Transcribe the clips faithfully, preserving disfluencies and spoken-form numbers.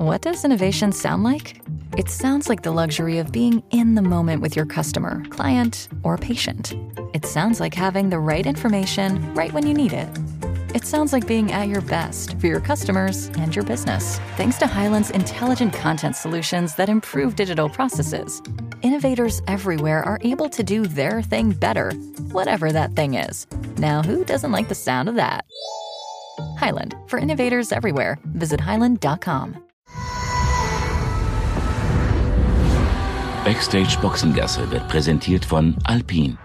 What does innovation sound like? It sounds like the luxury of being in the moment with your customer, client, or patient. It sounds like having the right information right when you need it. It sounds like being at your best for your customers and your business. Thanks to Hyland's intelligent content solutions that improve digital processes, innovators everywhere are able to do their thing better, whatever that thing is. Now, who doesn't like the sound of that? Hyland, for innovators everywhere. Visit hyland dot com. Backstage Boxengasse wird präsentiert von Alpine.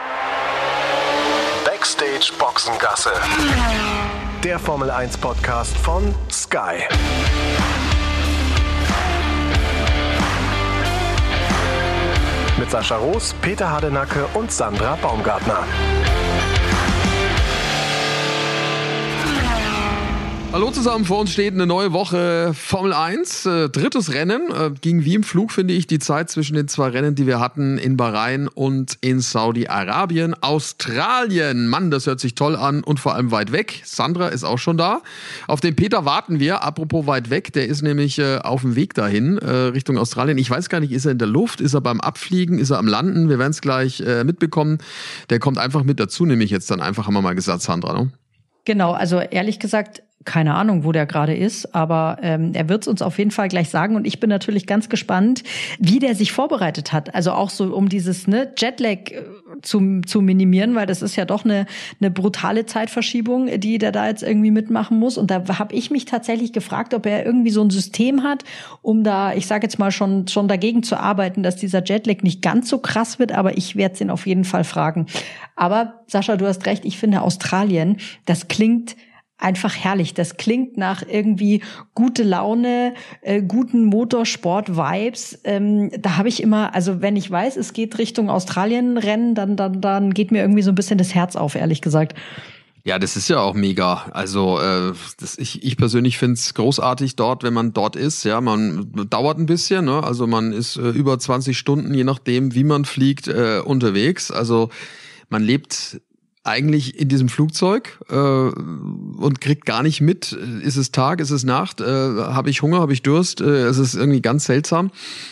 Backstage Boxengasse. Der Formel eins Podcast von Sky. Mit Sascha Roos, Peter Hardenacke und Sandra Baumgartner. Hallo zusammen, vor uns steht eine neue Woche Formel eins, äh, drittes Rennen, äh, ging wie im Flug, finde ich, die Zeit zwischen den zwei Rennen, die wir hatten in Bahrain und in Saudi-Arabien. Australien, Mann, das hört sich toll an und vor allem weit weg. Sandra ist auch schon da. Auf den Peter warten wir, apropos weit weg, der ist nämlich äh, auf dem Weg dahin, äh, Richtung Australien. Ich weiß gar nicht, ist er in der Luft, ist er beim Abfliegen, ist er am Landen? Wir werden es gleich äh, mitbekommen. Der kommt einfach mit dazu, nehme ich jetzt dann einfach, haben wir mal gesagt, Sandra, ne? Genau, also ehrlich gesagt, keine Ahnung, wo der gerade ist, aber ähm, er wird es uns auf jeden Fall gleich sagen und ich bin natürlich ganz gespannt, wie der sich vorbereitet hat. Also auch so, um dieses ne, Jetlag äh, zu, zu minimieren, weil das ist ja doch eine, eine brutale Zeitverschiebung, die der da jetzt irgendwie mitmachen muss. Und da habe ich mich tatsächlich gefragt, ob er irgendwie so ein System hat, um da, ich sage jetzt mal, schon schon dagegen zu arbeiten, dass dieser Jetlag nicht ganz so krass wird, aber ich werde es ihn auf jeden Fall fragen. Aber Sascha, du hast recht, ich finde Australien, das klingt einfach herrlich. Das klingt nach irgendwie gute Laune, äh, guten Motorsport-Vibes. Ähm, da habe ich immer, also wenn ich weiß, es geht Richtung Australien-Rennen, dann, dann, dann geht mir irgendwie so ein bisschen das Herz auf, ehrlich gesagt. Ja, das ist ja auch mega. Also äh, das, ich, ich persönlich find's großartig dort, wenn man dort ist. Ja, man dauert ein bisschen, ne? Also man ist äh, über zwanzig Stunden, je nachdem, wie man fliegt, äh, unterwegs. Also man lebt eigentlich in diesem Flugzeug äh, und kriegt gar nicht mit, ist es Tag, ist es Nacht, äh, habe ich Hunger, habe ich Durst, äh, es ist irgendwie ganz seltsam,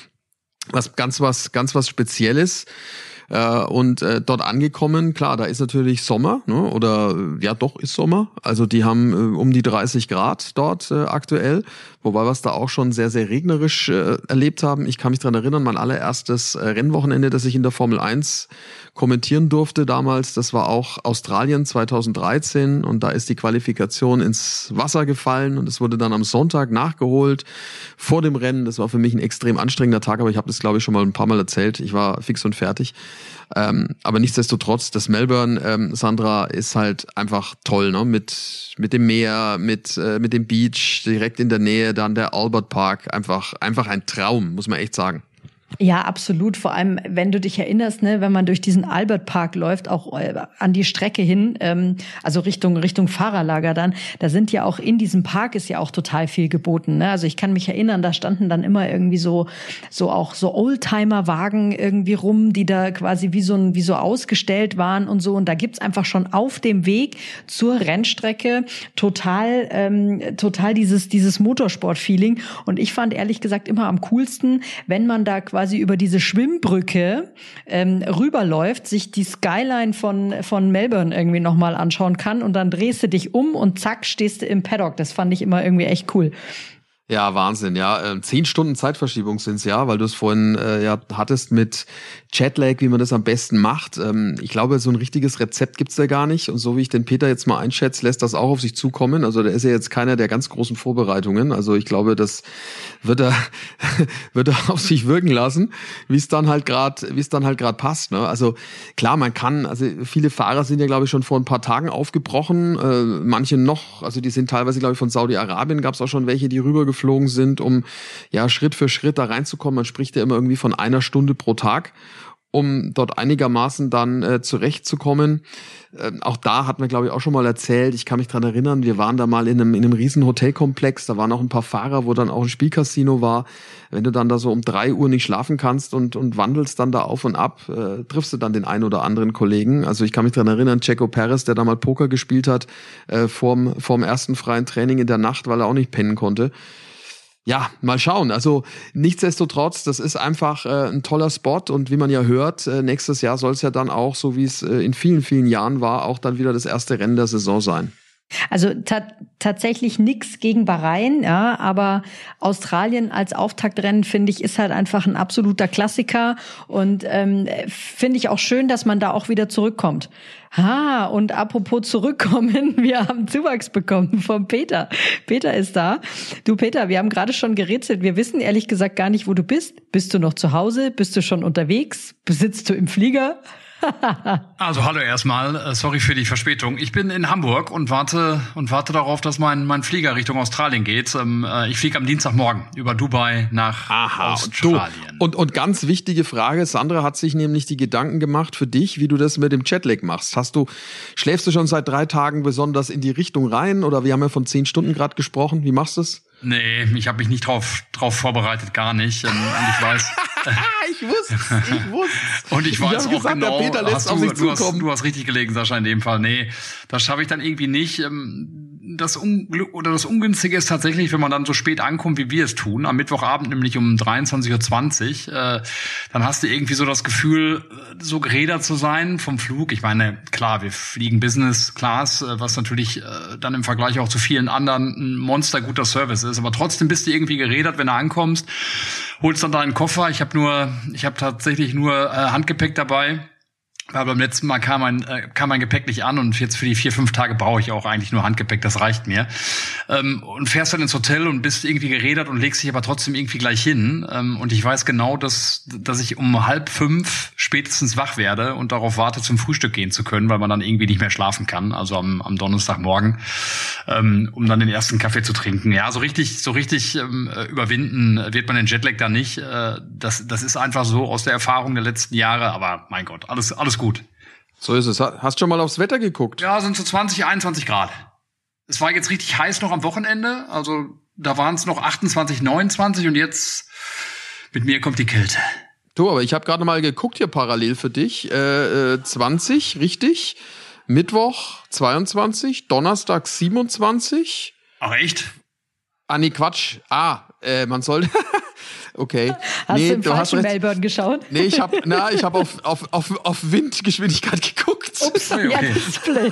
was ganz was ganz was Spezielles. Äh, und äh, dort angekommen, klar, da ist natürlich Sommer, ne? Oder ja doch, ist Sommer. Also die haben äh, um die dreißig Grad dort äh, aktuell, wobei wir es da auch schon sehr, sehr regnerisch äh, erlebt haben. Ich kann mich dran erinnern, mein allererstes äh, Rennwochenende, das ich in der Formel eins kommentieren durfte damals, das war auch Australien zweitausenddreizehn und da ist die Qualifikation ins Wasser gefallen und es wurde dann am Sonntag nachgeholt vor dem Rennen. Das war für mich ein extrem anstrengender Tag, aber ich habe das, glaube ich, schon mal ein paar Mal erzählt. Ich war fix und fertig. Ähm, aber nichtsdestotrotz, das Melbourne, ähm, Sandra, ist halt einfach toll, ne? Mit mit dem Meer, mit äh, mit dem Beach direkt in der Nähe, dann der Albert Park, einfach einfach ein Traum, muss man echt sagen. Ja, absolut. Vor allem, wenn du dich erinnerst, ne, wenn man durch diesen Albert Park läuft, auch äh, an die Strecke hin, ähm, also Richtung Richtung Fahrerlager dann, da sind ja auch in diesem Park ist ja auch total viel geboten. Ne? Also ich kann mich erinnern, da standen dann immer irgendwie so so auch so Oldtimer-Wagen irgendwie rum, die da quasi wie so ein, wie so ausgestellt waren und so. Und da gibt's einfach schon auf dem Weg zur Rennstrecke total ähm, total dieses dieses Motorsport-Feeling. Und ich fand ehrlich gesagt immer am coolsten, wenn man da quasi über diese Schwimmbrücke ähm, rüberläuft, sich die Skyline von von Melbourne irgendwie nochmal anschauen kann und dann drehst du dich um und zack, stehst du im Paddock. Das fand ich immer irgendwie echt cool. Ja, Wahnsinn, ja. Äh, zehn Stunden Zeitverschiebung sind's ja, weil du es vorhin äh, ja hattest mit Jetlag, wie man das am besten macht. Ähm, ich glaube, so ein richtiges Rezept gibt's da gar nicht. Und so wie ich den Peter jetzt mal einschätze, lässt das auch auf sich zukommen. Also der ist ja jetzt keiner der ganz großen Vorbereitungen. Also ich glaube, das wird er wird er auf sich wirken lassen, wie es dann halt gerade, wie es dann halt gerade passt. Ne? Also klar, man kann, also viele Fahrer sind ja, glaube ich, schon vor ein paar Tagen aufgebrochen. Äh, manche noch, also die sind teilweise, glaube ich, von Saudi-Arabien gab's auch schon welche, die rübergeflogen sind, um ja Schritt für Schritt da reinzukommen. Man spricht ja immer irgendwie von einer Stunde pro Tag, um dort einigermaßen dann äh, zurechtzukommen. Ähm, auch da hatten wir, glaube ich, auch schon mal erzählt, ich kann mich dran erinnern, wir waren da mal in einem, in einem riesen Hotelkomplex, da waren auch ein paar Fahrer, wo dann auch ein Spielcasino war. Wenn du dann da so um drei Uhr nicht schlafen kannst und und wandelst dann da auf und ab, äh, triffst du dann den einen oder anderen Kollegen. Also ich kann mich dran erinnern, Checo Perez, der da mal Poker gespielt hat, äh, vorm, vorm ersten freien Training in der Nacht, weil er auch nicht pennen konnte. Ja, mal schauen. Also nichtsdestotrotz, das ist einfach äh, ein toller Spot und wie man ja hört, äh, nächstes Jahr soll es ja dann auch, so wie es äh, in vielen, vielen Jahren war, auch dann wieder das erste Rennen der Saison sein. Also ta- tatsächlich nix gegen Bahrain, ja, aber Australien als Auftaktrennen, finde ich, ist halt einfach ein absoluter Klassiker und ähm, finde ich auch schön, dass man da auch wieder zurückkommt. Ha, und apropos zurückkommen, wir haben Zuwachs bekommen vom Peter. Peter ist da. Du Peter, wir haben gerade schon gerätselt, wir wissen ehrlich gesagt gar nicht, wo du bist. Bist du noch zu Hause? Bist du schon unterwegs? Sitzt du im Flieger? Also hallo erstmal, sorry für die Verspätung. Ich bin in Hamburg und warte und warte darauf, dass mein mein Flieger Richtung Australien geht. Ich fliege am Dienstagmorgen über Dubai nach Aha, Australien. Und, und ganz wichtige Frage, Sandra hat sich nämlich die Gedanken gemacht für dich, wie du das mit dem Jetlag machst. Hast du, schläfst du schon seit drei Tagen besonders in die Richtung rein oder wir haben ja von zehn Stunden gerade gesprochen, wie machst du es? Nee, ich habe mich nicht drauf drauf vorbereitet, gar nicht. Und ich weiß... ich wusste ich wusste Und ich weiß ich auch gesagt, genau, der Peter lässt hast auf du, sich du, hast, zukommen. du hast richtig gelegen, Sascha, in dem Fall. Nee, das schaffe ich dann irgendwie nicht. Das Unglück oder das Ungünstige ist tatsächlich, wenn man dann so spät ankommt, wie wir es tun, am Mittwochabend nämlich um dreiundzwanzig Uhr zwanzig, äh, dann hast du irgendwie so das Gefühl, so gerädert zu sein vom Flug. Ich meine, klar, wir fliegen Business Class, was natürlich äh, dann im Vergleich auch zu vielen anderen ein monsterguter Service ist, aber trotzdem bist du irgendwie gerädert, wenn du ankommst, holst dann deinen Koffer. Ich habe nur, ich habe tatsächlich nur äh, Handgepäck dabei. Weil beim letzten Mal kam mein, äh, kam mein Gepäck nicht an und jetzt für die vier, fünf Tage brauche ich auch eigentlich nur Handgepäck, das reicht mir. Ähm, und fährst dann ins Hotel und bist irgendwie gerädert und legst dich aber trotzdem irgendwie gleich hin. Ähm, und ich weiß genau, dass, dass ich um halb fünf spätestens wach werde und darauf warte, zum Frühstück gehen zu können, weil man dann irgendwie nicht mehr schlafen kann, also am, am Donnerstagmorgen, ähm, um dann den ersten Kaffee zu trinken. Ja, so richtig, so richtig ähm, überwinden wird man den Jetlag da nicht. Äh, das, das ist einfach so aus der Erfahrung der letzten Jahre, aber mein Gott, alles, alles gut. So ist es. Hast schon mal aufs Wetter geguckt? Ja, sind so zwanzig, einundzwanzig Grad. Es war jetzt richtig heiß noch am Wochenende. Also da waren es noch achtundzwanzig, neunundzwanzig und jetzt mit mir kommt die Kälte. Du, aber ich habe gerade mal geguckt hier parallel für dich. Äh, zwanzig, richtig. Mittwoch zweiundzwanzig, Donnerstag siebenundzwanzig. Ach echt? Ah, nee, Quatsch. Ah, äh, man soll... Okay. Hast nee, du im du falschen hast Melbourne geschaut? Nee, ich habe na, ich habe auf, auf, auf, auf Windgeschwindigkeit geguckt. Ups, okay. Ja, das ist blöd.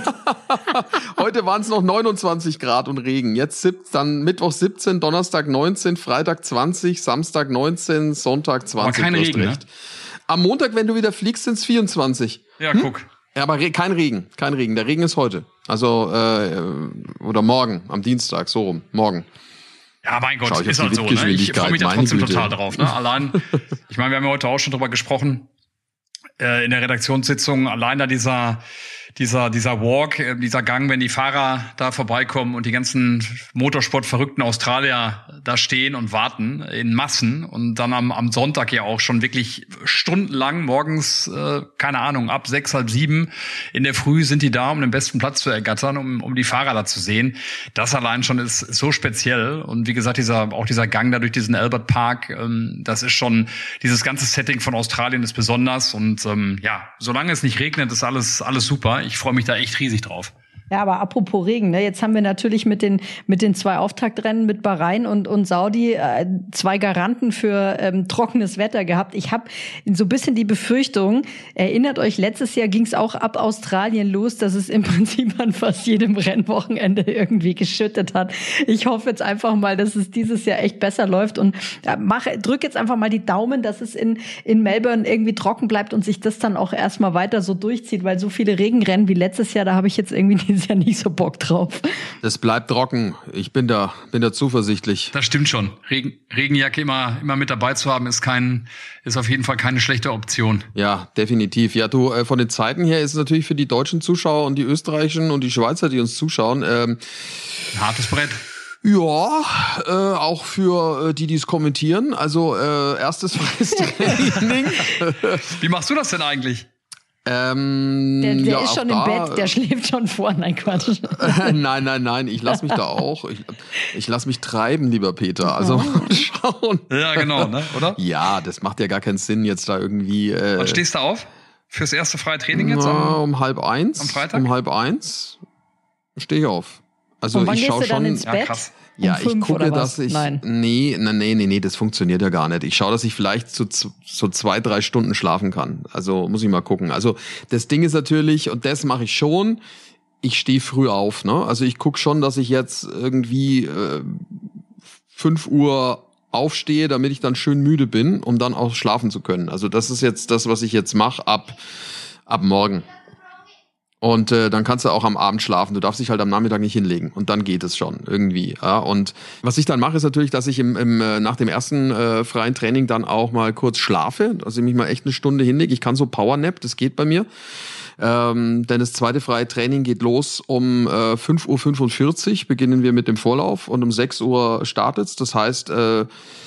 Heute waren es noch neunundzwanzig Grad und Regen. Jetzt dann Mittwoch siebzehn, Donnerstag neunzehn, Freitag zwanzig, Samstag neunzehn, Sonntag zwanzig. Aber kein Regen, ne? Am Montag, wenn du wieder fliegst, sind es vierundzwanzig. Ja, hm? guck. Ja, aber re- kein Regen, kein Regen. Der Regen ist heute. Also, äh, oder morgen, am Dienstag, so rum, morgen. Ja, mein Gott, ich ist halt so, ne? Ich freue mich da trotzdem total drauf, ne? Allein, ich meine, wir haben ja heute auch schon drüber gesprochen, äh, in der Redaktionssitzung, allein da dieser, dieser, dieser Walk, äh, dieser Gang, wenn die Fahrer da vorbeikommen und die ganzen Motorsportverrückten Australier da stehen und warten in Massen und dann am, am Sonntag ja auch schon wirklich stundenlang morgens, äh, keine Ahnung, ab sechs, halb sieben in der Früh sind die da, um den besten Platz zu ergattern, um, um die Fahrer da zu sehen. Das allein schon ist so speziell und wie gesagt, dieser, auch dieser Gang da durch diesen Albert Park, ähm, das ist schon, dieses ganze Setting von Australien ist besonders und ähm, ja, solange es nicht regnet, ist alles, alles super. Ich freue mich da echt riesig drauf. Ja, aber apropos Regen, ne? Jetzt haben wir natürlich mit den mit den zwei Auftaktrennen mit Bahrain und und Saudi äh, zwei Garanten für ähm, trockenes Wetter gehabt. Ich habe so ein bisschen die Befürchtung, erinnert euch, letztes Jahr ging es auch ab Australien los, dass es im Prinzip an fast jedem Rennwochenende irgendwie geschüttet hat. Ich hoffe jetzt einfach mal, dass es dieses Jahr echt besser läuft und äh, mach, drück jetzt einfach mal die Daumen, dass es in in Melbourne irgendwie trocken bleibt und sich das dann auch erstmal weiter so durchzieht, weil so viele Regenrennen wie letztes Jahr, da habe ich jetzt irgendwie dieses ja nicht so Bock drauf. Das bleibt trocken. Ich bin da, bin da zuversichtlich. Das stimmt schon. Regen, Regenjacke immer, immer mit dabei zu haben, ist kein, ist auf jeden Fall keine schlechte Option. Ja, definitiv. Ja, du, äh, von den Zeiten her ist es natürlich für die deutschen Zuschauer und die österreichischen und die Schweizer, die uns zuschauen, ähm, ein hartes Brett. Ja, äh, auch für äh, die, die es kommentieren. Also äh, erstes freies Training. Wie machst du das denn eigentlich? Ähm, der der ja, ist schon im da, Bett, der schläft schon vor. Nein, Quatsch. nein, nein, nein, ich lass mich da auch. Ich, ich lass mich treiben, lieber Peter. Also mal schauen. Ja, genau, ne? Oder? Ja, das macht ja gar keinen Sinn, jetzt da irgendwie... Äh, Wann stehst du auf? Fürs erste freie Training jetzt? Am, um halb eins. Am Freitag? Um halb eins stehe ich auf. Also und wann ich gehst schaue du dann schon, ins Bett? Ja, krass. Um ja, ich fünf gucke, oder dass was? ich, Nein. nee, nee, nee, nee, nee, das funktioniert ja gar nicht. Ich schaue, dass ich vielleicht so, so zwei, drei Stunden schlafen kann. Also muss ich mal gucken. Also das Ding ist natürlich, und das mache ich schon, ich stehe früh auf, ne? Also ich gucke schon, dass ich jetzt irgendwie äh, fünf Uhr aufstehe, damit ich dann schön müde bin, um dann auch schlafen zu können. Also das ist jetzt das, was ich jetzt mache ab, ab morgen. Und äh, dann kannst du auch am Abend schlafen. Du darfst dich halt am Nachmittag nicht hinlegen. Und dann geht es schon irgendwie. Ja? Und was ich dann mache, ist natürlich, dass ich im, im, äh, nach dem ersten äh, freien Training dann auch mal kurz schlafe. Dass ich mich mal echt eine Stunde hinlege. Ich kann so Powernap, das geht bei mir. Ähm, denn das zweite freie Training geht los um äh, fünf Uhr fünfundvierzig. Beginnen wir mit dem Vorlauf. Und um sechs Uhr startet's. Das heißt, äh,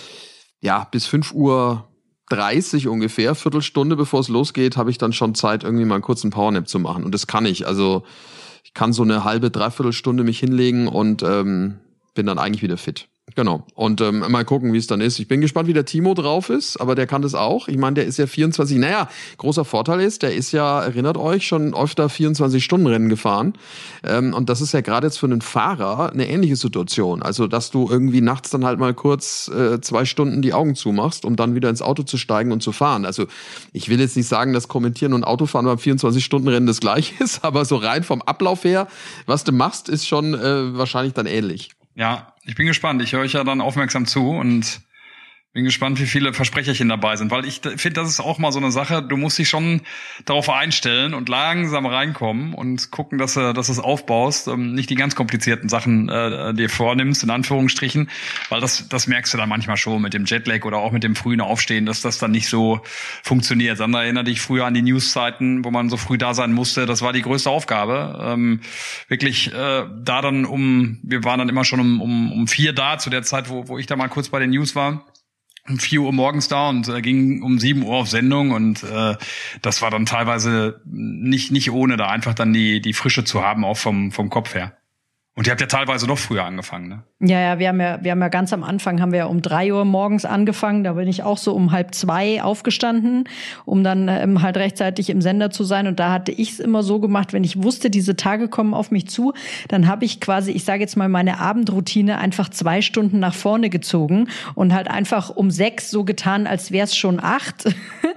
ja, bis fünf Uhr dreißig ungefähr, Viertelstunde bevor es losgeht, habe ich dann schon Zeit, irgendwie mal einen kurzen Powernap zu machen. Und das kann ich. Also ich kann so eine halbe, dreiviertel Stunde mich hinlegen und ähm, bin dann eigentlich wieder fit. Genau. Und ähm, mal gucken, wie es dann ist. Ich bin gespannt, wie der Timo drauf ist, aber der kann das auch. Ich meine, der ist ja vierundzwanzig. Naja, großer Vorteil ist, der ist ja, erinnert euch, schon öfter vierundzwanzig-Stunden-Rennen gefahren. Ähm, und das ist ja gerade jetzt für einen Fahrer eine ähnliche Situation. Also, dass du irgendwie nachts dann halt mal kurz äh, zwei Stunden die Augen zumachst, um dann wieder ins Auto zu steigen und zu fahren. Also, ich will jetzt nicht sagen, dass Kommentieren und Autofahren beim vierundzwanzig-Stunden-Rennen das gleiche ist, aber so rein vom Ablauf her, was du machst, ist schon äh, wahrscheinlich dann ähnlich. Ja, ich bin gespannt. Ich höre euch ja dann aufmerksam zu und bin gespannt, wie viele Versprecherchen dabei sind, weil ich finde, das ist auch mal so eine Sache, du musst dich schon darauf einstellen und langsam reinkommen und gucken, dass du, dass du es aufbaust, ähm, nicht die ganz komplizierten Sachen äh, dir vornimmst, in Anführungsstrichen, weil das das merkst du dann manchmal schon mit dem Jetlag oder auch mit dem frühen Aufstehen, dass das dann nicht so funktioniert. Sandra, erinnere dich früher an die Newszeiten, wo man so früh da sein musste, das war die größte Aufgabe, ähm, wirklich äh, da dann um, wir waren dann immer schon um, um, um vier da, zu der Zeit, wo, wo ich da mal kurz bei den News war, um vier Uhr morgens da und äh, ging um sieben Uhr auf Sendung und äh, das war dann teilweise nicht nicht ohne da einfach dann die die Frische zu haben, auch vom vom Kopf her. Und ihr habt ja teilweise noch früher angefangen, ne? Ja, ja, wir haben ja, wir haben ja ganz am Anfang haben wir ja um drei Uhr morgens angefangen. Da bin ich auch so um halb zwei aufgestanden, um dann ähm, halt rechtzeitig im Sender zu sein. Und da hatte ich es immer so gemacht, wenn ich wusste, diese Tage kommen auf mich zu, dann habe ich quasi, ich sage jetzt mal, meine Abendroutine einfach zwei Stunden nach vorne gezogen und halt einfach um sechs so getan, als wäre es schon acht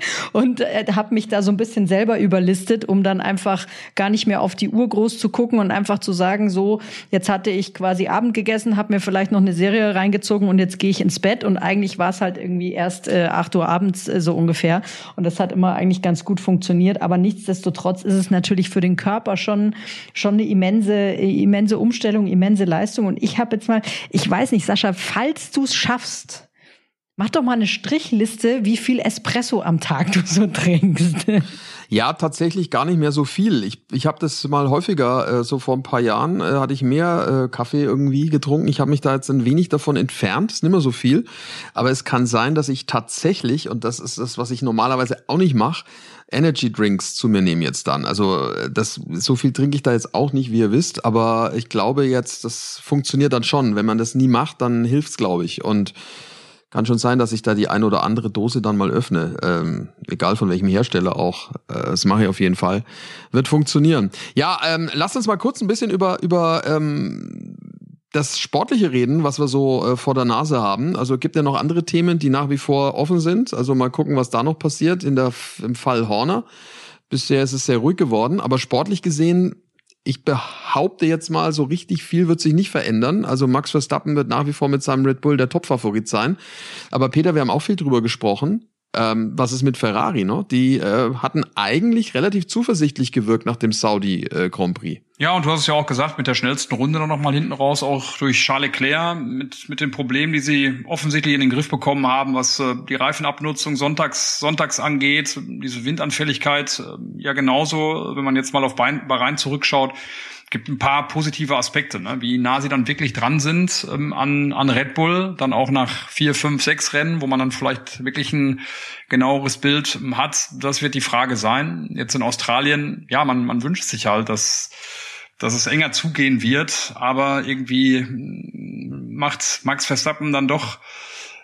und äh, habe mich da so ein bisschen selber überlistet, um dann einfach gar nicht mehr auf die Uhr groß zu gucken und einfach zu sagen, so, jetzt hatte ich quasi Abend gegessen, habe mir vielleicht noch eine Serie reingezogen und jetzt gehe ich ins Bett. Und eigentlich war es halt irgendwie erst äh, acht Uhr abends äh, so ungefähr. Und das hat immer eigentlich ganz gut funktioniert. Aber nichtsdestotrotz ist es natürlich für den Körper schon schon eine immense immense Umstellung, immense Leistung. Und ich habe jetzt mal, ich weiß nicht, Sascha, falls du es schaffst, mach doch mal eine Strichliste, wie viel Espresso am Tag du so trinkst. Ja, tatsächlich gar nicht mehr so viel. Ich ich habe das mal häufiger, äh, so vor ein paar Jahren, äh, hatte ich mehr äh, Kaffee irgendwie getrunken. Ich habe mich da jetzt ein wenig davon entfernt, ist nicht mehr so viel. Aber es kann sein, dass ich tatsächlich, und das ist das, was ich normalerweise auch nicht mache, Energy Drinks zu mir nehme jetzt dann. Also das so viel trinke ich da jetzt auch nicht, wie ihr wisst. Aber ich glaube jetzt, das funktioniert dann schon. Wenn man das nie macht, dann hilft's, glaube ich. Und kann schon sein, dass ich da die ein oder andere Dose dann mal öffne, ähm, egal von welchem Hersteller auch. Äh, das mache ich auf jeden Fall. Wird funktionieren. Ja, ähm, lasst uns mal kurz ein bisschen über über ähm, das Sportliche reden, was wir so äh, vor der Nase haben. Also gibt ja noch andere Themen, die nach wie vor offen sind. Also mal gucken, was da noch passiert in der im Fall Horner. Bisher ist es sehr ruhig geworden, aber sportlich gesehen, ich behaupte jetzt mal, so richtig viel wird sich nicht verändern. Also Max Verstappen wird nach wie vor mit seinem Red Bull der Topfavorit sein. Aber Peter, wir haben auch viel drüber gesprochen. Ähm, was ist mit Ferrari, ne? Die äh, hatten eigentlich relativ zuversichtlich gewirkt nach dem Saudi äh, Grand Prix. Ja, und du hast es ja auch gesagt, mit der schnellsten Runde dann noch mal hinten raus, auch durch Charles Leclerc, mit mit den Problemen, die sie offensichtlich in den Griff bekommen haben, was äh, die Reifenabnutzung sonntags sonntags angeht, diese Windanfälligkeit, äh, ja genauso, wenn man jetzt mal auf Bahrain zurückschaut, gibt ein paar positive Aspekte, ne? Wie nah sie dann wirklich dran sind ähm, an an Red Bull, dann auch nach vier, fünf, sechs Rennen, wo man dann vielleicht wirklich ein genaueres Bild hat. Das wird die Frage sein. Jetzt in Australien, ja, man man wünscht sich halt, dass dass es enger zugehen wird, aber irgendwie macht Max Verstappen dann doch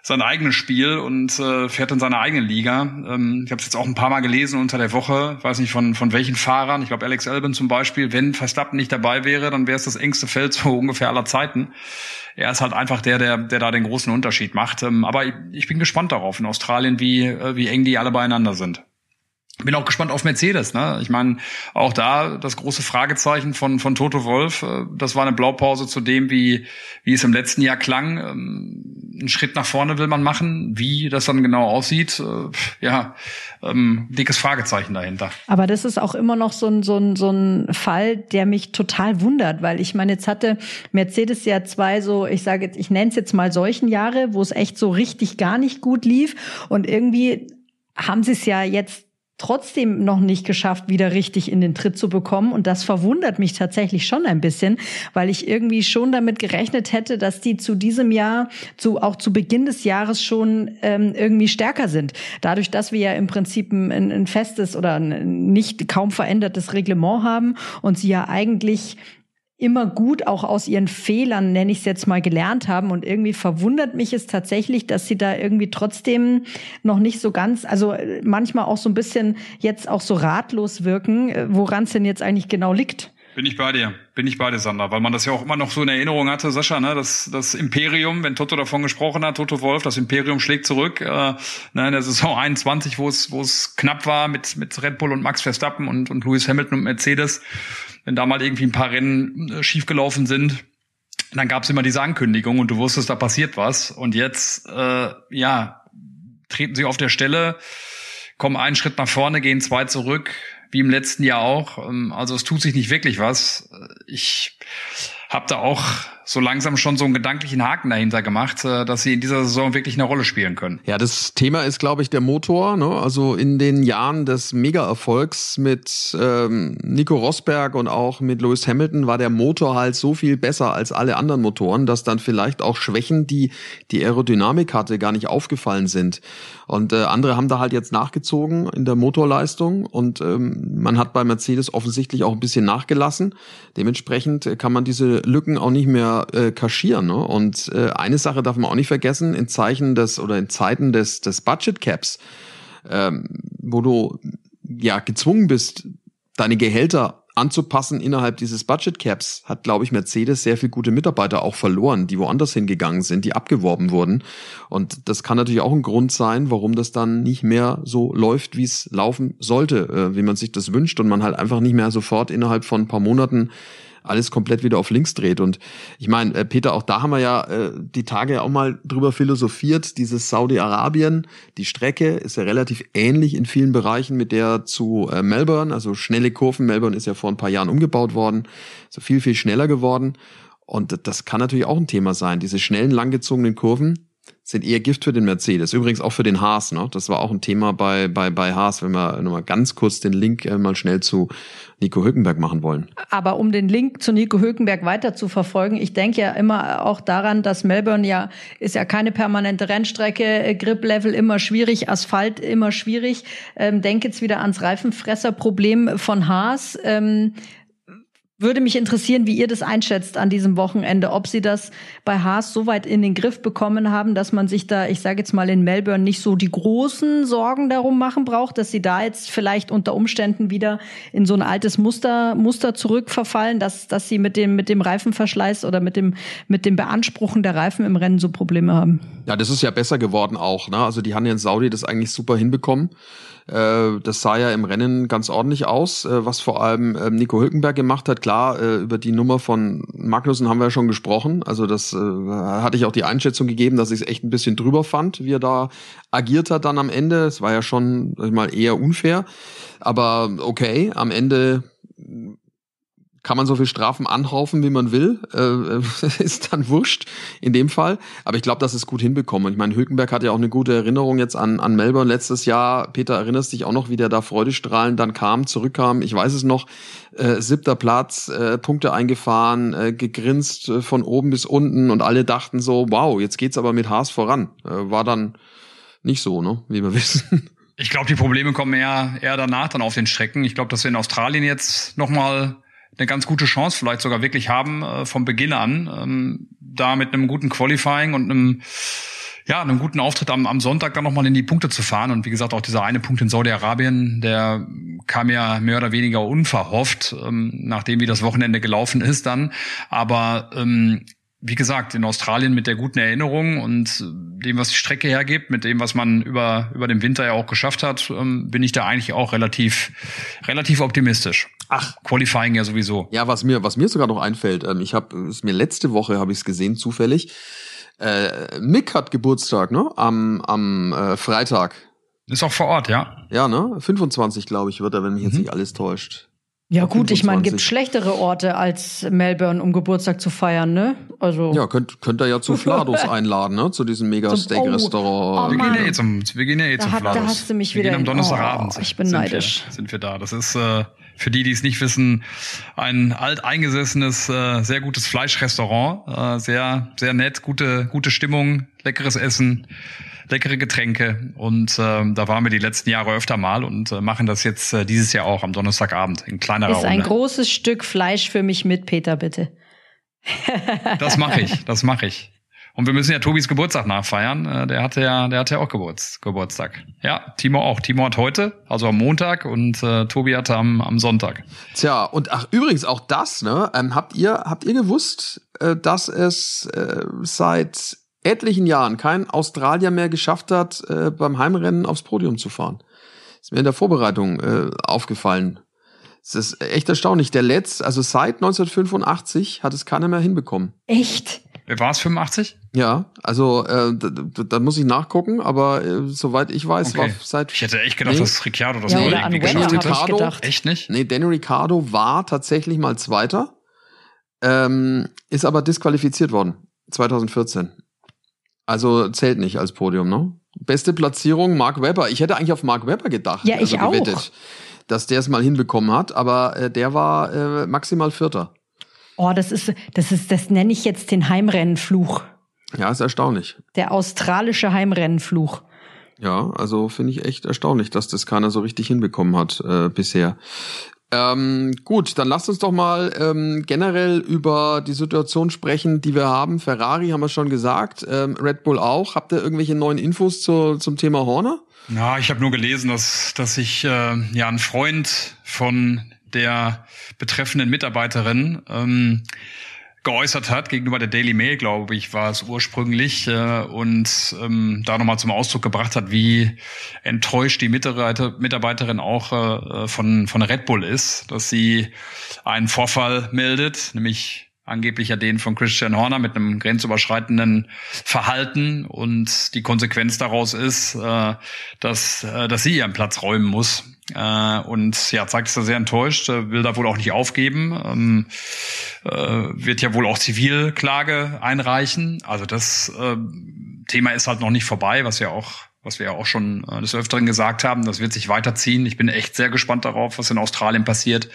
sein eigenes Spiel und äh, fährt in seiner eigenen Liga. Ähm, ich habe es jetzt auch ein paar Mal gelesen unter der Woche, ich weiß nicht von von welchen Fahrern. Ich glaube Alex Albon zum Beispiel. Wenn Verstappen nicht dabei wäre, dann wäre es das engste Feld so ungefähr aller Zeiten. Er ist halt einfach der, der der da den großen Unterschied macht. Ähm, aber ich, ich bin gespannt darauf in Australien, wie äh, wie eng die alle beieinander sind. Bin auch gespannt auf Mercedes, ne? Ich meine, auch da das große Fragezeichen von von Toto Wolff. Das war eine Blaupause zu dem, wie wie es im letzten Jahr klang. Einen Schritt nach vorne will man machen. Wie das dann genau aussieht, ja, ähm, dickes Fragezeichen dahinter. Aber das ist auch immer noch so ein so ein so ein Fall, der mich total wundert, weil ich meine, jetzt hatte Mercedes ja zwei so, ich sage jetzt, ich nenne es jetzt mal solchen Jahre, wo es echt so richtig gar nicht gut lief und irgendwie haben sie es ja jetzt trotzdem noch nicht geschafft, wieder richtig in den Tritt zu bekommen. Und das verwundert mich tatsächlich schon ein bisschen, weil ich irgendwie schon damit gerechnet hätte, dass die zu diesem Jahr, zu auch zu Beginn des Jahres schon ähm, irgendwie stärker sind. Dadurch, dass wir ja im Prinzip ein, ein festes oder ein nicht kaum verändertes Reglement haben und sie ja eigentlich immer gut auch aus ihren Fehlern, nenne ich es jetzt mal, gelernt haben. Und irgendwie verwundert mich es tatsächlich, dass sie da irgendwie trotzdem noch nicht so ganz, also manchmal auch so ein bisschen jetzt auch so ratlos wirken, woran es denn jetzt eigentlich genau liegt. Bin ich bei dir, bin ich bei dir, Sander, weil man das ja auch immer noch so in Erinnerung hatte, Sascha, ne, das, das Imperium, wenn Toto davon gesprochen hat, Toto Wolff, das Imperium schlägt zurück, äh, ne, in der Saison einundzwanzig, wo es, wo es knapp war mit, mit Red Bull und Max Verstappen und, und Lewis Hamilton und Mercedes, wenn da mal irgendwie ein paar Rennen äh, schiefgelaufen sind, dann gab es immer diese Ankündigung und du wusstest, da passiert was und jetzt, äh, ja, treten sie auf der Stelle, kommen einen Schritt nach vorne, gehen zwei zurück, wie im letzten Jahr auch. Also es tut sich nicht wirklich was. Ich habe da auch so langsam schon so einen gedanklichen Haken dahinter gemacht, dass sie in dieser Saison wirklich eine Rolle spielen können. Ja, das Thema ist, glaube ich, der Motor. Ne? Also in den Jahren des Mega-Erfolgs mit ähm, Nico Rosberg und auch mit Lewis Hamilton war der Motor halt so viel besser als alle anderen Motoren, dass dann vielleicht auch Schwächen, die die Aerodynamik hatte, gar nicht aufgefallen sind. Und äh, andere haben da halt jetzt nachgezogen in der Motorleistung und ähm, man hat bei Mercedes offensichtlich auch ein bisschen nachgelassen. Dementsprechend kann man diese Lücken auch nicht mehr äh, kaschieren. Ne? Und äh, eine Sache darf man auch nicht vergessen, in Zeichen des oder in Zeiten des des Budget Caps, ähm, wo du ja gezwungen bist, deine Gehälter anzupassen innerhalb dieses Budget Caps, hat, glaube ich, Mercedes sehr viel gute Mitarbeiter auch verloren, die woanders hingegangen sind, die abgeworben wurden. Und das kann natürlich auch ein Grund sein, warum das dann nicht mehr so läuft, wie es laufen sollte, äh, wie man sich das wünscht und man halt einfach nicht mehr sofort innerhalb von ein paar Monaten alles komplett wieder auf links dreht. Und ich meine, äh, Peter, auch da haben wir ja äh, die Tage auch mal drüber philosophiert, dieses Saudi-Arabien, die Strecke ist ja relativ ähnlich in vielen Bereichen mit der zu äh, Melbourne, also schnelle Kurven. Melbourne ist ja vor ein paar Jahren umgebaut worden, so viel, viel schneller geworden. Und das kann natürlich auch ein Thema sein, diese schnellen, langgezogenen Kurven sind eher Gift für den Mercedes. Übrigens auch für den Haas, ne? Das war auch ein Thema bei bei bei Haas, wenn wir nochmal ganz kurz den Link äh, mal schnell zu Nico Hülkenberg machen wollen. Aber um den Link zu Nico Hülkenberg weiter zu verfolgen, ich denke ja immer auch daran, dass Melbourne ja ist ja keine permanente Rennstrecke, Grip-Level immer schwierig, Asphalt immer schwierig. Ähm, denke jetzt wieder ans Reifenfresser-Problem von Haas. Ähm, Würde mich interessieren, wie ihr das einschätzt an diesem Wochenende, ob sie das bei Haas so weit in den Griff bekommen haben, dass man sich da, ich sage jetzt mal in Melbourne, nicht so die großen Sorgen darum machen braucht, dass sie da jetzt vielleicht unter Umständen wieder in so ein altes Muster Muster zurückverfallen, dass dass sie mit dem mit dem Reifenverschleiß oder mit dem mit dem Beanspruchen der Reifen im Rennen so Probleme haben. Ja, das ist ja besser geworden auch, ne? Also die haben ja in Saudi das eigentlich super hinbekommen. Das sah ja im Rennen ganz ordentlich aus, was vor allem Nico Hülkenberg gemacht hat. Klar, über die Nummer von Magnussen haben wir ja schon gesprochen. Also das hatte ich auch die Einschätzung gegeben, dass ich es echt ein bisschen drüber fand, wie er da agiert hat dann am Ende. Es war ja schon, sag ich mal, eher unfair. Aber okay, am Ende kann man so viel Strafen anhaufen, wie man will. Äh, ist dann wurscht in dem Fall. Aber ich glaube, das ist gut hinbekommen. Und ich meine, Hülkenberg hat ja auch eine gute Erinnerung jetzt an an Melbourne letztes Jahr. Peter, erinnerst dich auch noch, wie der da freudestrahlend dann kam, zurückkam. Ich weiß es noch. Äh, siebter Platz, äh, Punkte eingefahren, äh, gegrinst äh, von oben bis unten. Und alle dachten so, wow, jetzt geht's aber mit Haas voran. Äh, war dann nicht so, ne, wie wir wissen. Ich glaube, die Probleme kommen eher eher danach dann auf den Strecken. Ich glaube, dass wir in Australien jetzt nochmal eine ganz gute Chance vielleicht sogar wirklich haben, äh, vom Beginn an, ähm, da mit einem guten Qualifying und einem ja, einen guten Auftritt am, am Sonntag dann nochmal in die Punkte zu fahren. Und wie gesagt, auch dieser eine Punkt in Saudi-Arabien, der kam ja mehr oder weniger unverhofft, ähm, nachdem wie das Wochenende gelaufen ist dann. Aber ähm, wie gesagt, in Australien mit der guten Erinnerung und dem, was die Strecke hergibt, mit dem, was man über über den Winter ja auch geschafft hat, ähm, bin ich da eigentlich auch relativ relativ optimistisch. Ach, Qualifying ja sowieso. Ja, was mir was mir sogar noch einfällt, ähm, ich habe es mir letzte Woche habe ich es gesehen zufällig. Äh, Mick hat Geburtstag, ne? Am am äh, Freitag. Ist auch vor Ort, ja. Ja, ne? fünfundzwanzig, glaube ich, wird er, wenn mich jetzt mhm. nicht alles täuscht. Ja gut, ich meine, gibt schlechtere Orte als Melbourne, um Geburtstag zu feiern, ne? Also ja, könnt könnt ihr ja zu Flados einladen, ne? Zu diesem Mega-Steak-Restaurant. Oh, wir gehen ja eh zum, wir gehen ja eh da zu hab, Flados. Da hast du mich wir wieder. gehen am Donnerstagabend. Oh, ich bin sind neidisch. Wir, sind wir da? Das ist äh, für die, die es nicht wissen, ein alteingesessenes, äh, sehr gutes Fleischrestaurant, äh, sehr sehr nett, gute gute Stimmung, leckeres Essen. Leckere Getränke und ähm, da waren wir die letzten Jahre öfter mal und äh, machen das jetzt äh, dieses Jahr auch am Donnerstagabend in kleinerer Runde. Ist ein großes Stück Fleisch für mich mit, Peter, bitte. Das mache ich, das mache ich. Und wir müssen ja Tobis Geburtstag nachfeiern. Äh, der hatte ja, der hatte ja auch Geburts, Geburtstag. Ja, Timo auch. Timo hat heute, also am Montag und äh, Tobi hatte am am Sonntag. Tja, und ach übrigens auch das, ne? Ähm, habt ihr habt ihr gewusst, äh, dass es äh, seit etlichen Jahren kein Australier mehr geschafft hat, äh, beim Heimrennen aufs Podium zu fahren? Ist mir in der Vorbereitung äh, aufgefallen. Es ist echt erstaunlich. Der letzte, also seit neunzehnhundertfünfundachtzig hat es keiner mehr hinbekommen. Echt? Wer war es, fünfundachtzig? Ja, also äh, da, da muss ich nachgucken, aber äh, soweit ich weiß, okay. war seit... Ich hätte echt gedacht, nee. dass Ricciardo das ja, mal oder irgendwie an geschafft hätte. Ricardo, Gedacht. Echt nicht? Nee, Danny Ricciardo war tatsächlich mal Zweiter, ähm, ist aber disqualifiziert worden, zweitausendvierzehn. Also zählt nicht als Podium, ne? Beste Platzierung, Mark Webber. Ich hätte eigentlich auf Mark Webber gedacht. Ja, ich also gewettet, auch. dass der es mal hinbekommen hat, aber äh, der war äh, maximal Vierter. Oh, das ist, das ist, das nenne ich jetzt den Heimrennenfluch. Ja, ist erstaunlich. Der australische Heimrennenfluch. Ja, also finde ich echt erstaunlich, dass das keiner so richtig hinbekommen hat äh, bisher. Ähm, gut, dann lasst uns doch mal ähm, generell über die Situation sprechen, die wir haben. Ferrari haben wir schon gesagt, ähm, Red Bull auch. Habt ihr irgendwelche neuen Infos zu, zum Thema Horner? Ja, ich habe nur gelesen, dass dass sich äh, ja ein Freund von der betreffenden Mitarbeiterin ähm, geäußert hat gegenüber der Daily Mail, glaube ich, war es ursprünglich, äh, und ähm, da nochmal zum Ausdruck gebracht hat, wie enttäuscht die Mitarbeiter, Mitarbeiterin auch äh, von von Red Bull ist, dass sie einen Vorfall meldet, nämlich angeblich ja den von Christian Horner mit einem grenzüberschreitenden Verhalten, und die Konsequenz daraus ist, äh, dass äh, dass sie ihren Platz räumen muss. Äh, und ja, zeigt sich da sehr enttäuscht, äh, will da wohl auch nicht aufgeben, ähm, äh, wird ja wohl auch Zivilklage einreichen. Also das äh, Thema ist halt noch nicht vorbei, was wir auch, was wir ja auch schon äh, des Öfteren gesagt haben. Das wird sich weiterziehen. Ich bin echt sehr gespannt darauf, was in Australien passiert.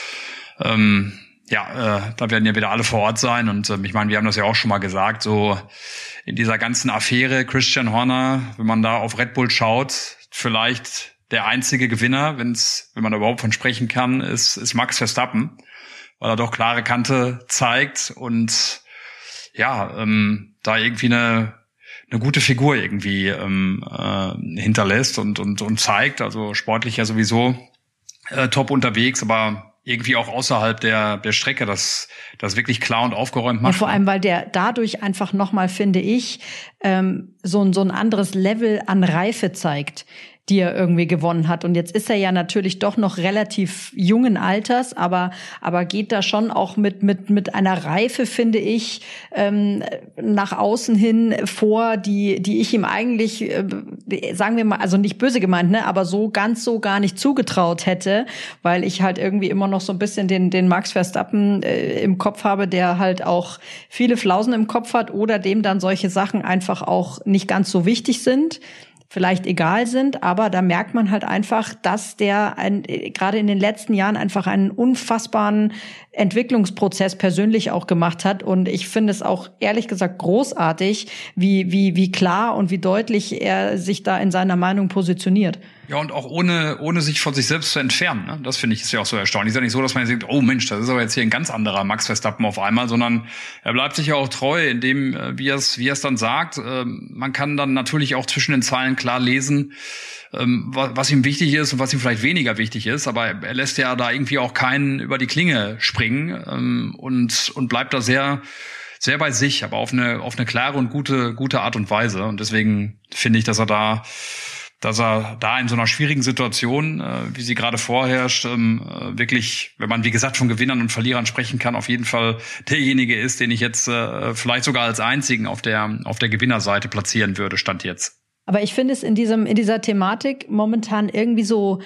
Ähm, ja, äh, da werden ja wieder alle vor Ort sein, und äh, ich meine, wir haben das ja auch schon mal gesagt, so in dieser ganzen Affäre Christian Horner, wenn man da auf Red Bull schaut, vielleicht der einzige Gewinner, wenn's, wenn man da überhaupt von sprechen kann, ist, ist Max Verstappen, weil er doch klare Kante zeigt und ja, ähm, da irgendwie eine eine gute Figur irgendwie ähm, äh, hinterlässt und und und zeigt, also sportlich ja sowieso äh, top unterwegs, aber irgendwie auch außerhalb der der Strecke, das das wirklich klar und aufgeräumt macht. Ja, vor allem, weil der dadurch einfach nochmal, finde ich, ähm, so ein so ein anderes Level an Reife zeigt, die er irgendwie gewonnen hat. Und jetzt ist er ja natürlich doch noch relativ jungen Alters, aber aber geht da schon auch mit mit mit einer Reife, finde ich, ähm, nach außen hin vor, die die ich ihm eigentlich, äh, sagen wir mal, also nicht böse gemeint, ne, aber so ganz so gar nicht zugetraut hätte, weil ich halt irgendwie immer noch so ein bisschen den den Max Verstappen äh, im Kopf habe, der halt auch viele Flausen im Kopf hat oder dem dann solche Sachen einfach auch nicht ganz so wichtig sind, vielleicht egal sind, aber da merkt man halt einfach, dass der ein, gerade in den letzten Jahren einfach einen unfassbaren Entwicklungsprozess persönlich auch gemacht hat, und ich finde es auch ehrlich gesagt großartig, wie wie wie klar und wie deutlich er sich da in seiner Meinung positioniert. Ja, und auch ohne ohne sich von sich selbst zu entfernen. Ne? Das finde ich ist ja auch so erstaunlich. Ist ja nicht so, dass man jetzt denkt, oh Mensch, das ist aber jetzt hier ein ganz anderer Max Verstappen auf einmal, sondern er bleibt sich ja auch treu, indem, wie er es wie er es dann sagt. Ähm, man kann dann natürlich auch zwischen den Zeilen klar lesen, ähm, was, was ihm wichtig ist und was ihm vielleicht weniger wichtig ist. Aber er lässt ja da irgendwie auch keinen über die Klinge springen ähm, und und bleibt da sehr sehr bei sich, aber auf eine auf eine klare und gute gute Art und Weise. Und deswegen finde ich, dass er da dass er da in so einer schwierigen Situation, äh, wie sie gerade vorherrscht, ähm, äh, wirklich, wenn man wie gesagt von Gewinnern und Verlierern sprechen kann, auf jeden Fall derjenige ist, den ich jetzt äh, vielleicht sogar als einzigen auf der auf der Gewinnerseite platzieren würde, Stand jetzt. Aber ich finde es in diesem in dieser Thematik momentan irgendwie so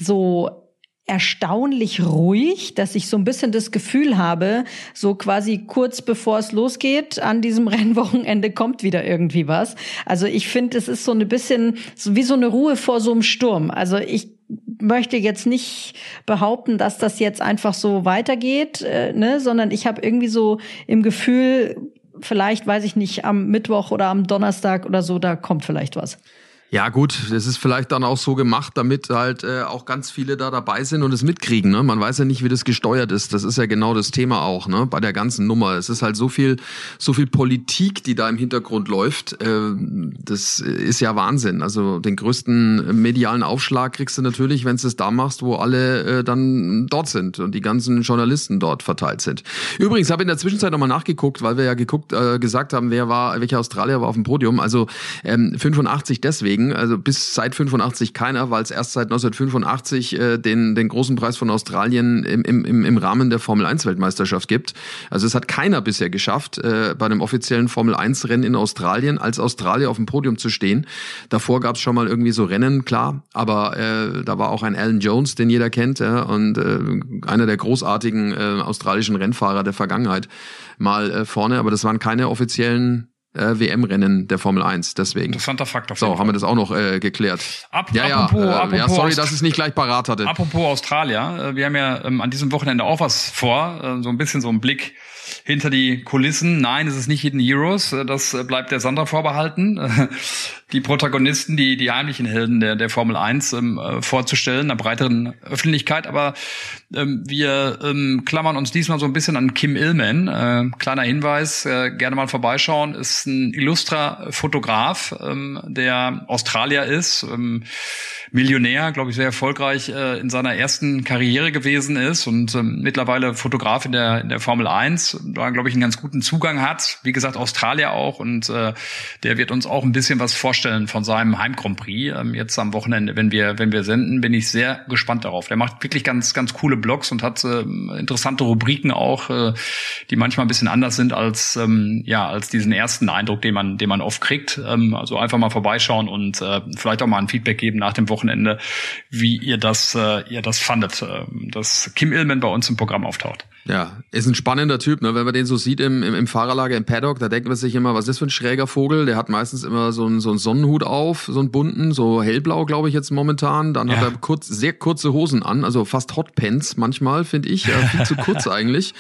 so erstaunlich ruhig, dass ich so ein bisschen das Gefühl habe, so quasi kurz bevor es losgeht, an diesem Rennwochenende kommt wieder irgendwie was. Also ich finde, es ist so ein bisschen so wie so eine Ruhe vor so einem Sturm. Also ich möchte jetzt nicht behaupten, dass das jetzt einfach so weitergeht, äh, ne, sondern ich habe irgendwie so im Gefühl, vielleicht, weiß ich nicht, am Mittwoch oder am Donnerstag oder so, da kommt vielleicht was. Ja gut, das ist vielleicht dann auch so gemacht, damit halt äh, auch ganz viele da dabei sind und es mitkriegen. Ne? Man weiß ja nicht, wie das gesteuert ist. Das ist ja genau das Thema auch, ne, bei der ganzen Nummer. Es ist halt so viel, so viel Politik, die da im Hintergrund läuft. Äh, das ist ja Wahnsinn. Also den größten medialen Aufschlag kriegst du natürlich, wenn du es da machst, wo alle äh, dann dort sind und die ganzen Journalisten dort verteilt sind. Übrigens habe ich in der Zwischenzeit nochmal nachgeguckt, weil wir ja geguckt, äh, gesagt haben, wer war, welcher Australier war auf dem Podium. Also ähm, fünfundachtzig deswegen. Also bis seit fünfundachtzig keiner, weil es erst seit neunzehnhundertfünfundachtzig äh, den den großen Preis von Australien im im im Rahmen der Formel eins Weltmeisterschaft gibt. Also es hat keiner bisher geschafft, äh, bei einem offiziellen Formel eins Rennen in Australien als Australier auf dem Podium zu stehen. Davor gab es schon mal irgendwie so Rennen, klar, aber äh, da war auch ein Alan Jones, den jeder kennt, ja, und äh, einer der großartigen äh, australischen Rennfahrer der Vergangenheit mal äh, vorne, aber das waren keine offiziellen Äh, W M-Rennen der Formel eins, deswegen. Interessanter Fakt auf jeden So, Fall. Haben wir das auch noch äh, geklärt. Ab, ja, apropos, ja, äh, apropos ja, sorry, Aust- dass ich es nicht gleich parat hatte. Apropos Australier, äh, wir haben ja ähm, an diesem Wochenende auch was vor, äh, so ein bisschen so ein Blick hinter die Kulissen. Nein, es ist nicht Hidden Heroes, äh, das äh, bleibt der Sandra vorbehalten. Die Protagonisten, die die heimlichen Helden der der Formel eins ähm, äh, vorzustellen, einer breiteren Öffentlichkeit. Aber ähm, wir ähm, klammern uns diesmal so ein bisschen an Kim Illman. Äh, kleiner Hinweis, äh, gerne mal vorbeischauen. Ist ein illustrer Fotograf, ähm, der Australier ist, ähm, Millionär, glaube ich, sehr erfolgreich äh, in seiner ersten Karriere gewesen ist und ähm, mittlerweile Fotograf in der in der Formel eins, da glaube ich einen ganz guten Zugang hat. Wie gesagt, Australier auch, und äh, der wird uns auch ein bisschen was vorstellen von seinem Heim Grand Prix ähm, jetzt am Wochenende, wenn wir wenn wir senden. Bin ich sehr gespannt darauf. Der macht wirklich ganz ganz coole Blogs und hat äh, interessante Rubriken auch, äh, die manchmal ein bisschen anders sind als ähm, ja als diesen ersten Eindruck, den man den man oft kriegt. Ähm, also einfach mal vorbeischauen und äh, vielleicht auch mal ein Feedback geben nach dem Wochenende. Wochenende, wie ihr das, äh, ihr das fandet, äh, dass Kim Illman bei uns im Programm auftaucht. Ja, ist ein spannender Typ, ne? Wenn man den so sieht im, im, im Fahrerlager, im Paddock, da denkt man sich immer, was ist das für ein schräger Vogel? Der hat meistens immer so einen, so einen Sonnenhut auf, so einen bunten, so hellblau, glaube ich jetzt momentan. Dann ja. hat er kurz, sehr kurze Hosen an, also fast Hotpants manchmal, finde ich, ja, viel zu kurz eigentlich.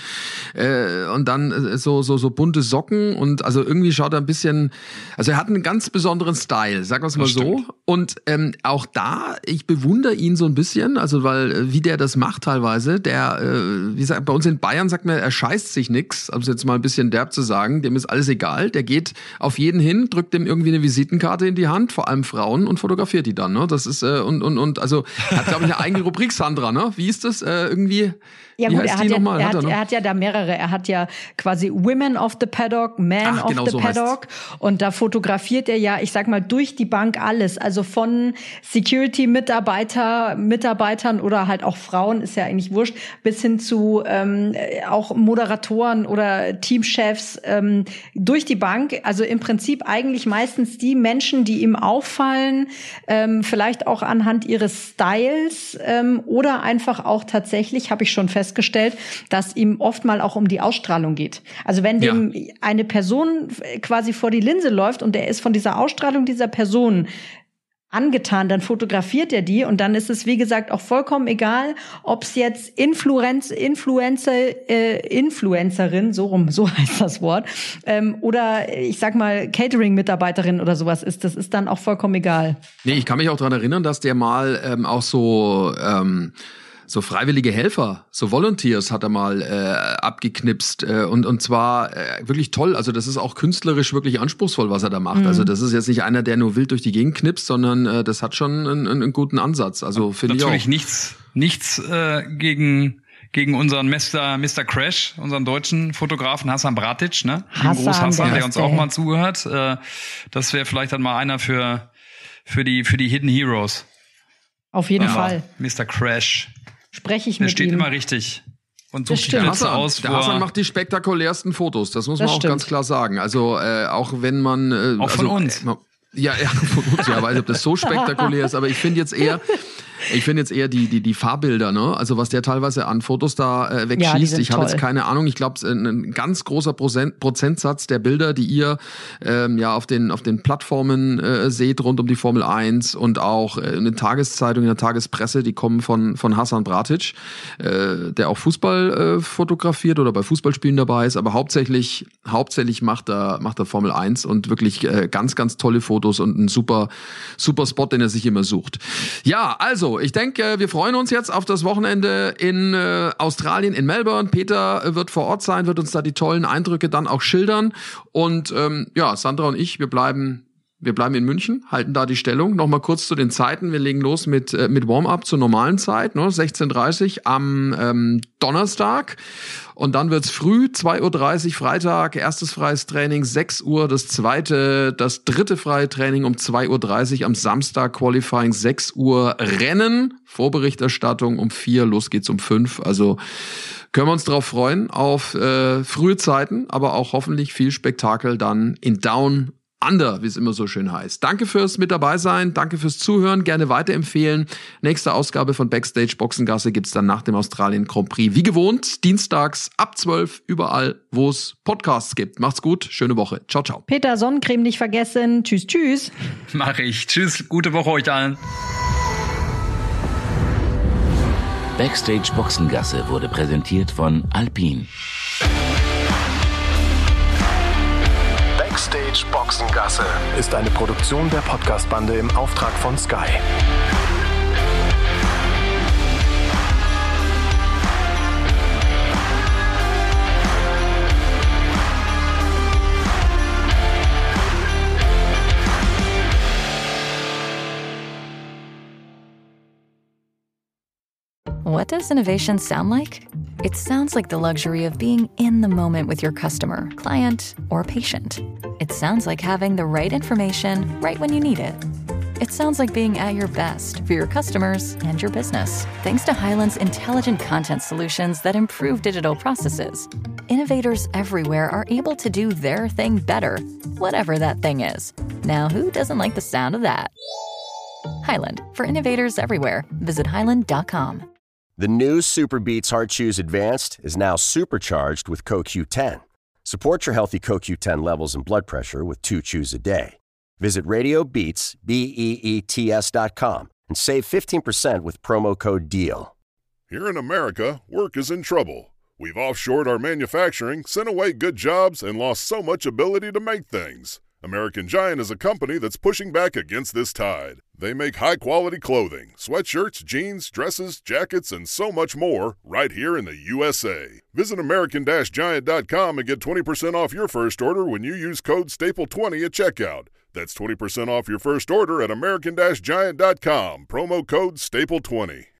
Äh, und dann so so so bunte Socken und also irgendwie schaut er ein bisschen, also er hat einen ganz besonderen Style, sagen wir es mal so. Und ähm, auch da, ich bewundere ihn so ein bisschen, also weil wie der das macht teilweise, der, äh, wie gesagt, bei uns in Bayern sagt man, er scheißt sich nix, um es jetzt mal ein bisschen derb zu sagen, dem ist alles egal, der geht auf jeden hin, drückt dem irgendwie eine Visitenkarte in die Hand, vor allem Frauen, und fotografiert die dann, ne? Das ist, äh, und, und, und, also, hat, glaube ich, eine eigene Rubrik, Sandra, ne? Wie ist das, äh, irgendwie? Ja gut, er hat ja, er, hat, hat er, er hat ja da mehrere. Er hat ja quasi Women of the Paddock, Man Ach, of genau the so Paddock. Heißt's. Und da fotografiert er ja, ich sag mal, durch die Bank alles. Also von Security-Mitarbeiter, Mitarbeitern oder halt auch Frauen, ist ja eigentlich wurscht, bis hin zu ähm, auch Moderatoren oder Teamchefs ähm, durch die Bank. Also im Prinzip eigentlich meistens die Menschen, die ihm auffallen, ähm, vielleicht auch anhand ihres Styles ähm, oder einfach auch tatsächlich, habe ich schon festgestellt, festgestellt, dass ihm oft mal auch um die Ausstrahlung geht. Also wenn dem ja. eine Person quasi vor die Linse läuft und er ist von dieser Ausstrahlung dieser Person angetan, dann fotografiert er die und dann ist es, wie gesagt, auch vollkommen egal, ob es jetzt Influenz, Influencer, äh, Influencerin, so rum, so heißt das Wort, ähm, oder ich sag mal Catering-Mitarbeiterin oder sowas ist, das ist dann auch vollkommen egal. Nee, ich kann mich auch daran erinnern, dass der mal ähm, auch so ähm, so freiwillige Helfer, so Volunteers hat er mal äh, abgeknipst äh, und und zwar äh, wirklich toll. Also das ist auch künstlerisch wirklich anspruchsvoll, was er da macht. Mhm. Also das ist jetzt nicht einer, der nur wild durch die Gegend knipst, sondern äh, das hat schon einen, einen guten Ansatz. Also finde ich auch. Natürlich nichts, nichts äh, gegen gegen unseren Mister Mister Crash, unseren deutschen Fotografen Hasan Bratic, ne? Hassan, Groß Hassan, der, der uns auch mal zuhört. Äh, das wäre vielleicht dann mal einer für für die für die Hidden Heroes. Auf jeden Aber Fall. Mister Crash. Spreche ich der mit ihm. Der steht immer richtig und sucht die der Plätze Hassan, aus. Der Hassan macht die spektakulärsten Fotos, das muss man das auch stimmt. ganz klar sagen. Also äh, auch wenn man... Äh, auch von also, uns. Äh, ja, ja, von uns, ja, weiß nicht, ob das so spektakulär ist, aber ich finde jetzt eher... Ich finde jetzt eher die die die Fahrbilder, ne? Also was der teilweise an Fotos da äh, wegschießt. Ja, ich habe toll. jetzt keine Ahnung. Ich glaube, ein, ein ganz großer Prozent, Prozentsatz der Bilder, die ihr ähm, ja auf den auf den Plattformen äh, seht rund um die Formel eins und auch äh, in den Tageszeitungen, in der Tagespresse, die kommen von von Hasan Bratic, äh, der auch Fußball äh, fotografiert oder bei Fußballspielen dabei ist. Aber hauptsächlich hauptsächlich macht er macht er Formel eins und wirklich äh, ganz ganz tolle Fotos und ein super super Spot, den er sich immer sucht. Ja, also ich denke, wir freuen uns jetzt auf das Wochenende in äh, Australien, in Melbourne. Peter äh, wird vor Ort sein, wird uns da die tollen Eindrücke dann auch schildern. Und ähm, ja, Sandra und ich, wir bleiben wir bleiben in München, halten da die Stellung. Nochmal kurz zu den Zeiten. Wir legen los mit äh, mit Warm-up zur normalen Zeit, ne, sechzehn Uhr dreißig am ähm, Donnerstag. Und dann wird's früh, zwei Uhr dreißig Freitag, erstes freies Training, sechs Uhr das zweite, das dritte freie Training um zwei Uhr dreißig am Samstag, Qualifying sechs Uhr Rennen, Vorberichterstattung um vier, los geht's um fünf. Also können wir uns drauf freuen, auf äh, frühe Zeiten, aber auch hoffentlich viel Spektakel dann in Down Under, wie es immer so schön heißt. Danke fürs mit dabei sein, danke fürs Zuhören, gerne weiterempfehlen. Nächste Ausgabe von Backstage Boxengasse gibt's dann nach dem Australien Grand Prix. Wie gewohnt, dienstags ab zwölf, überall, wo es Podcasts gibt. Macht's gut, schöne Woche. Ciao, ciao. Peter, Sonnencreme nicht vergessen. Tschüss, tschüss. Mach ich. Tschüss, gute Woche euch allen. Backstage Boxengasse wurde präsentiert von Alpine. Backstage Boxengasse ist eine Produktion der Podcast-Bande im Auftrag von Sky. What does innovation sound like? It sounds like the luxury of being in the moment with your customer, client, or patient. It sounds like having the right information right when you need it. It sounds like being at your best for your customers and your business. Thanks to Hyland's intelligent content solutions that improve digital processes, innovators everywhere are able to do their thing better, whatever that thing is. Now, who doesn't like the sound of that? Hyland, for innovators everywhere. Visit hyland dot com. The new Super Beats Heart Chews Advanced is now supercharged with Co Q ten. Support your healthy Co Q ten levels and blood pressure with two chews a day. Visit Radio Beats, B E E T S dot com and save fifteen percent with promo code DEAL. Here in America, work is in trouble. We've offshored our manufacturing, sent away good jobs, and lost so much ability to make things. American Giant is a company that's pushing back against this tide. They make high-quality clothing, sweatshirts, jeans, dresses, jackets, and so much more right here in the U S A. Visit American Giant dot com and get twenty percent off your first order when you use code staple twenty at checkout. That's twenty percent off your first order at American Giant dot com, promo code staple twenty.